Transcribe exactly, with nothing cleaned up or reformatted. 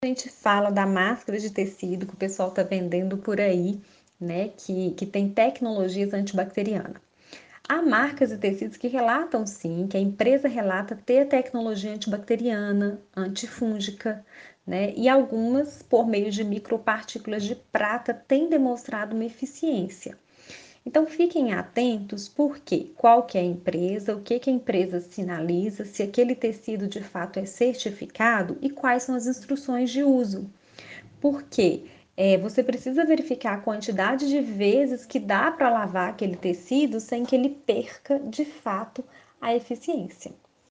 gente fala da máscara de tecido que o pessoal está vendendo por aí, né, que, que tem tecnologias antibacterianas. Há marcas e tecidos que relatam sim, que a empresa relata ter tecnologia antibacteriana, antifúngica, né? E algumas, por meio de micropartículas de prata, têm demonstrado uma eficiência. Então fiquem atentos, porque qual que é a empresa, o que, que a empresa sinaliza, se aquele tecido de fato é certificado e quais são as instruções de uso. Porque é, você precisa verificar a quantidade de vezes que dá para lavar aquele tecido sem que ele perca de fato a eficiência.